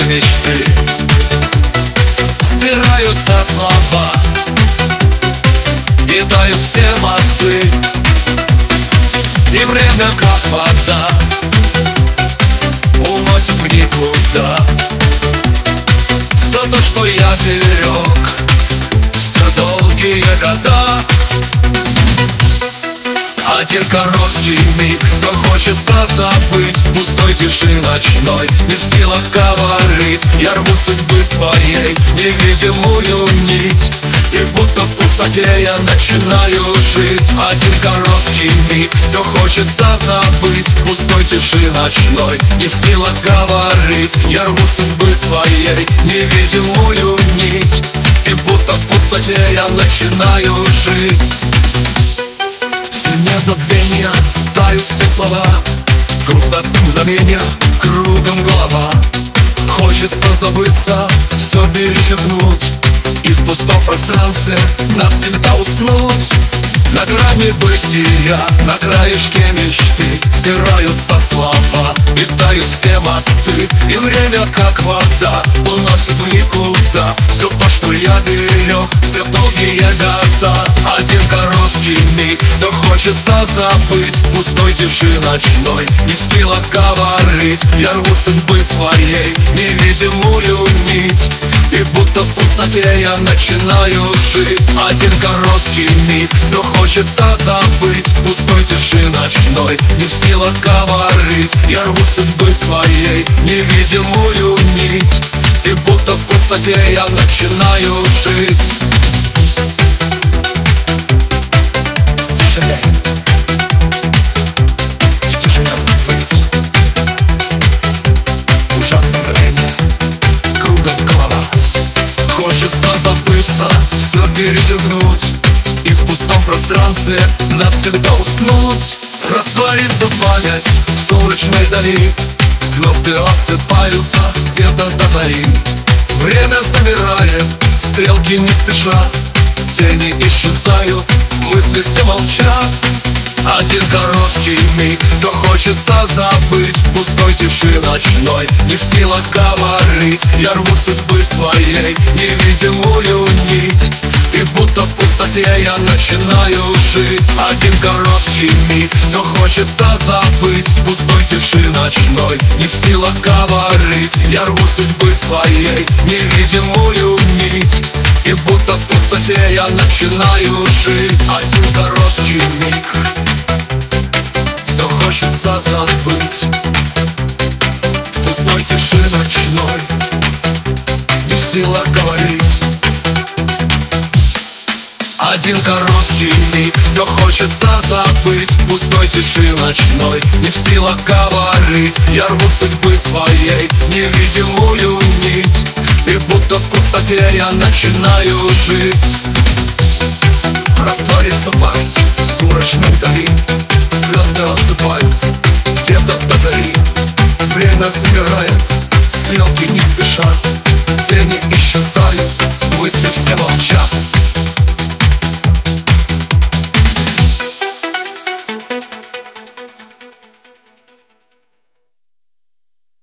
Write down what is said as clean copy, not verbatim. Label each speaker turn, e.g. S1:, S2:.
S1: мечты. Стираются слова и тают все мосты, и время, как вода, уносит в никуда. Все то, что я берег все долгие года. Один короткий миг, все хочется забыть в пустой тиши ночной, не в силах говорить. Я рву судьбы своей невидимую нить, и будто в пустоте я начинаю жить. Один короткий миг, все хочется забыть в пустой тиши ночной, не в силах говорить. Я рву судьбы своей невидимую нить, и будто в пустоте я начинаю жить. В тени забвения тают все слова, грустно от мгновения, кругом голова. Хочется забыться, все перечеркнуть и в пустом пространстве навсегда уснуть. На грани бытия, на краешке мечты стираются слова и тают все мосты, и время, как вода, уносит в никуда все то, что я берег все долгие года. Один короткий миг, все хочется забыть в пустой тиши ночной, не в силах говорить. Я рву судьбы своей невидимую нить, и будто в пустоте я начинаю жить. Один короткий миг, все хочется забыть в пустой тиши ночной, не в силах говорить. Я рву судьбы своей невидимую нить, и будто в пустоте я начинаю жить. Тишине, в тишине забыть ужасное мгновение, кругом голова. Хочется забыться, все перечеркнуть и в пустом пространстве навсегда уснуть. Растворится память в сумрачной дали, звезды осыпаются где-то до зари. Время замирает, стрелки не спешат, тени исчезают, мысли все молчат. Один короткий миг, все хочется забыть в пустой тиши ночной, не в силах говорить. Я рву судьбы своей невидимую нить, и будто в пустоте я начинаю жить. Один короткий миг, все хочется забыть в пустой тиши ночной, не в силах говорить. Я рву судьбы своей невидимую нить, и будто в пустоте я начинаю жить. Один короткий миг, все хочется забыть в пустой тиши ночной, не в силах говорить. Один короткий миг, все хочется забыть в пустой тиши ночной, не в силах говорить. Я рву судьбы своей невидимую нить, и будто в пустоте я начинаю жить. Растворится память в сумрачной дали, звезды осыпаются где-то до зари. Время замирает, стрелки не спешат, тени исчезают, мысли все молчат.